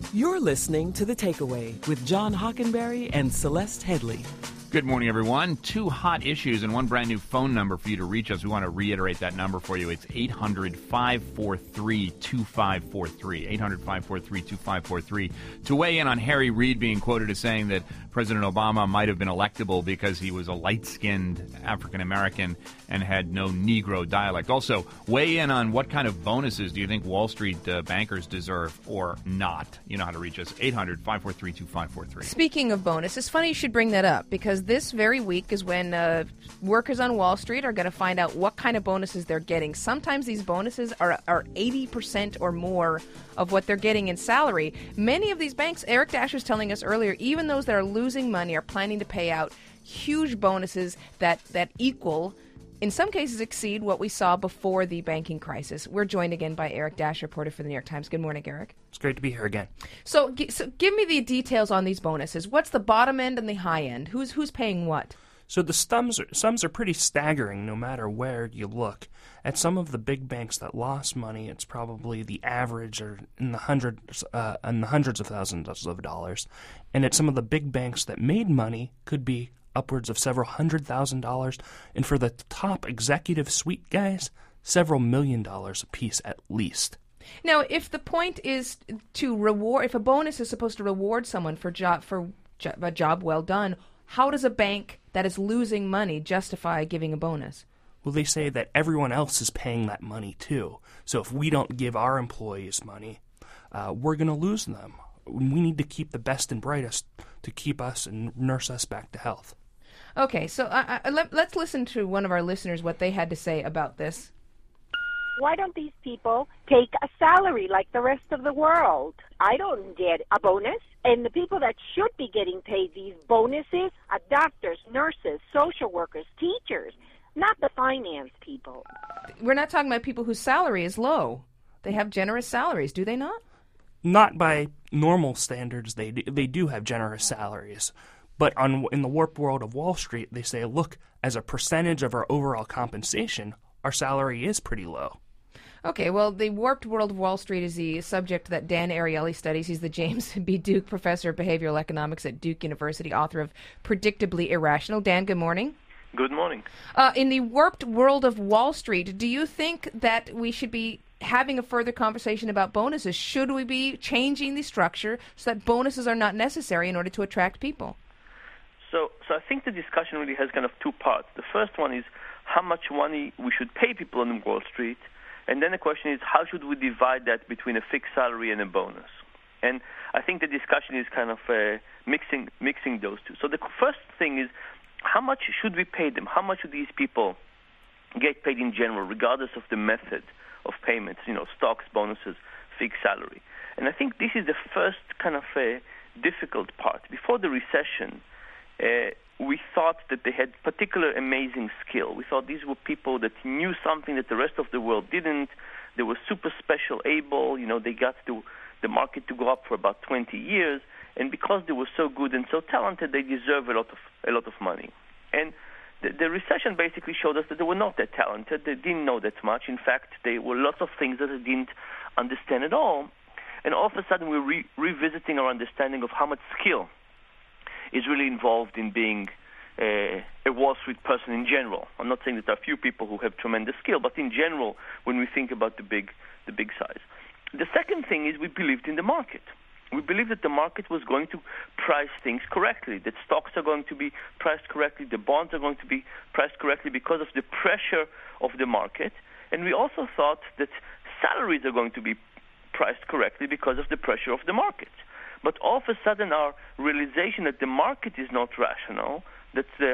You're listening to The Takeaway with John Hockenberry and Celeste Headley. Good morning, everyone. Two hot issues and one brand new phone number for you to reach us. We want to reiterate that number for you. It's 800-543-2543. 800-543-2543. To weigh in on Harry Reid being quoted as saying that President Obama might have been electable because he was a light-skinned African-American and had no Negro dialect. Also, weigh in on what kind of bonuses do you think Wall Street bankers deserve or not. You know how to reach us. 800-543-2543. Speaking of bonus, it's funny you should bring that up because this very week is when workers on Wall Street are going to find out what kind of bonuses they're getting. Sometimes these bonuses are 80% or more of what they're getting in salary. Many of these banks, Eric Dash was telling us earlier, even those that are losing money are planning to pay out huge bonuses that equal, in some cases exceed, what we saw before the banking crisis. We're joined again by Eric Dash, reporter for the New York Times. Good morning, Eric. It's great to be here again. So give me the details on these bonuses. What's the bottom end and the high end? Who's paying what? So the sums are pretty staggering no matter where you look. At some of the big banks that lost money, it's probably the average or in the hundreds of thousands of dollars. And at some of the big banks that made money could be upwards of several $100,000. And for the top executive suite guys, several $1 million apiece at least. Now, if the point is to reward, if a bonus is supposed to reward someone for a job well done, how does a bank that is losing money justify giving a bonus? Well, they say that everyone else is paying that money too. So if we don't give our employees money, we're going to lose them. We need to keep the best and brightest to keep us and nurse us back to health. Okay, so let's listen to one of our listeners, what they had to say about this. Why don't these people take a salary like the rest of the world? I don't get a bonus. And the people that should be getting paid these bonuses are doctors, nurses, social workers, teachers, not the finance people. We're not talking about people whose salary is low. They have generous salaries, do they not? Not by normal standards. They do have generous salaries. But in the warped world of Wall Street, they say, look, as a percentage of our overall compensation, our salary is pretty low. Okay, well, the warped world of Wall Street is the subject that Dan Ariely studies. He's the James B. Duke Professor of Behavioral Economics at Duke University, author of Predictably Irrational. Dan, good morning. Good morning. In the warped world of Wall Street, do you think that we should be having a further conversation about bonuses? Should we be changing the structure so that bonuses are not necessary in order to attract people? So I think the discussion really has kind of two parts. The first one is how much money we should pay people on Wall Street. And then the question is, how should we divide that between a fixed salary and a bonus? And I think the discussion is kind of mixing those two. So the first thing is, how much should we pay them? How much should these people get paid in general, regardless of the method of payments, stocks, bonuses, fixed salary? And I think this is the first kind of difficult part. Before the recession, we thought that they had particular amazing skill. We thought these were people that knew something that the rest of the world didn't. They were super special, able. They got the market to go up for about 20 years. And because they were so good and so talented, they deserve a lot of money. And the recession basically showed us that they were not that talented. They didn't know that much. In fact, there were lots of things that they didn't understand at all. And all of a sudden, we're revisiting our understanding of how much skill is really involved in being a Wall Street person in general. I'm not saying that there are few people who have tremendous skill, but in general, when we think about the big size. The second thing is we believed in the market. We believed that the market was going to price things correctly, that stocks are going to be priced correctly, the bonds are going to be priced correctly because of the pressure of the market. And we also thought that salaries are going to be priced correctly because of the pressure of the market. But all of a sudden, our realization that the market is not rational, that the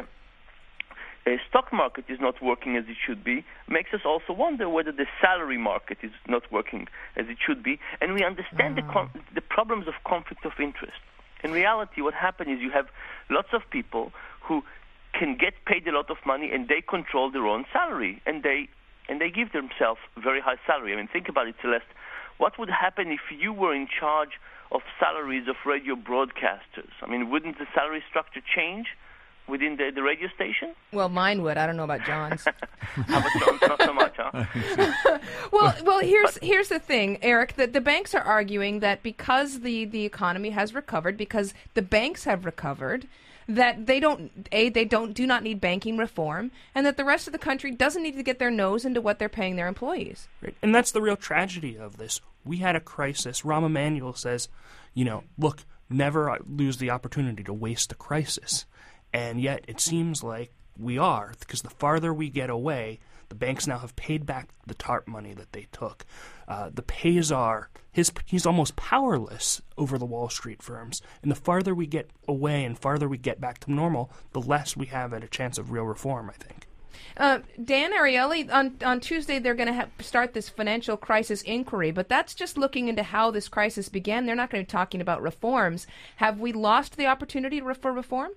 stock market is not working as it should be, makes us also wonder whether the salary market is not working as it should be. And we understand the problems of conflict of interest. In reality, what happened is you have lots of people who can get paid a lot of money and they control their own salary, and they give themselves very high salary. I mean, think about it, Celeste. What would happen if you were in charge of salaries of radio broadcasters? I mean, wouldn't the salary structure change? within the radio station? Well, mine would. I don't know about John's. How about John's? Not so much, huh? Well, here's the thing, Eric. That the banks are arguing that because the economy has recovered, because the banks have recovered, that they do not need banking reform, and that the rest of the country doesn't need to get their nose into what they're paying their employees. Right. And that's the real tragedy of this. We had a crisis. Rahm Emanuel says, look, never lose the opportunity to waste a crisis. And yet it seems like we are, because the farther we get away, the banks now have paid back the TARP money that they took. The Payzar, he's almost powerless over the Wall Street firms. And the farther we get away and farther we get back to normal, the less we have at a chance of real reform, I think. Dan Ariely, on Tuesday they're going to start this financial crisis inquiry, but that's just looking into how this crisis began. They're not going to be talking about reforms. Have we lost the opportunity for reform?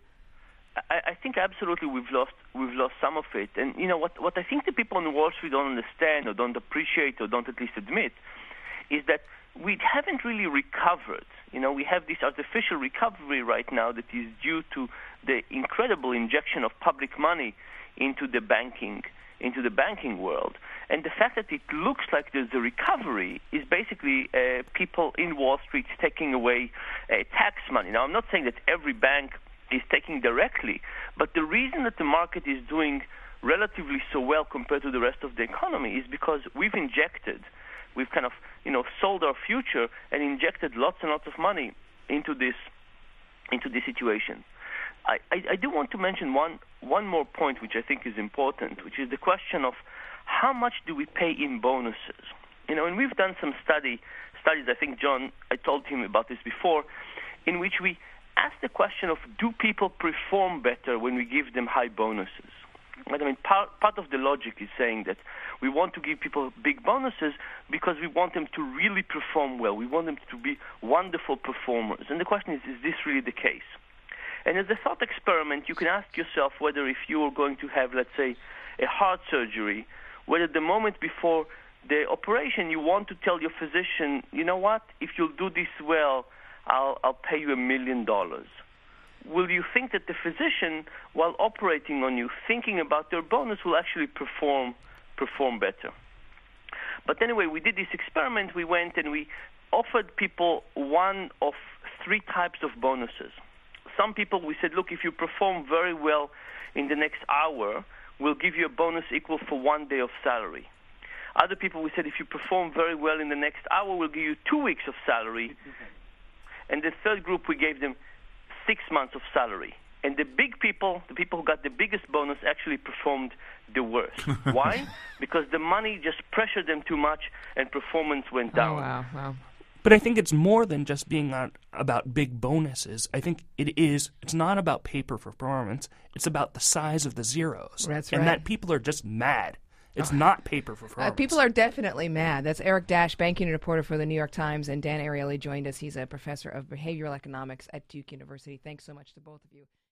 I think absolutely we've lost some of it. And what I think the people on Wall Street don't understand or don't appreciate or don't at least admit is that we haven't really recovered. We have this artificial recovery right now that is due to the incredible injection of public money into the banking world. And the fact that it looks like there's a recovery is basically people in Wall Street taking away tax money. Now, I'm not saying that every bank is taking directly, but the reason that the market is doing relatively so well compared to the rest of the economy is because we've kind of sold our future and injected lots and lots of money into this situation. I do want to mention one more point which I think is important, which is the question of how much do we pay in bonuses. And we've done some studies, I think John, I told him about this before, in which we ask the question of, do people perform better when we give them high bonuses? I mean, part of the logic is saying that we want to give people big bonuses because we want them to really perform well. We want them to be wonderful performers. And the question is this really the case? And as a thought experiment, you can ask yourself whether if you are going to have, let's say, a heart surgery, whether the moment before the operation you want to tell your physician, you know what, if you'll do this well, I'll pay you $1 million. Will you think that the physician, while operating on you, thinking about their bonus, will actually perform better? But anyway, we did this experiment. We went and we offered people one of three types of bonuses. Some people, we said, look, if you perform very well in the next hour, we'll give you a bonus equal for 1 day of salary. Other people, we said, if you perform very well in the next hour, we'll give you 2 weeks of salary. And the third group, we gave them 6 months of salary. And the big people, the people who got the biggest bonus, actually performed the worst. Why? Because the money just pressured them too much and performance went down. Oh, wow. But I think it's more than just being about big bonuses. I think it's not about pay for performance. It's about the size of the zeros. That's and right. that people are just mad. It's not pay for performance. People are definitely mad. That's Eric Dash, banking reporter for the New York Times, and Dan Ariely joined us. He's a professor of behavioral economics at Duke University. Thanks so much to both of you.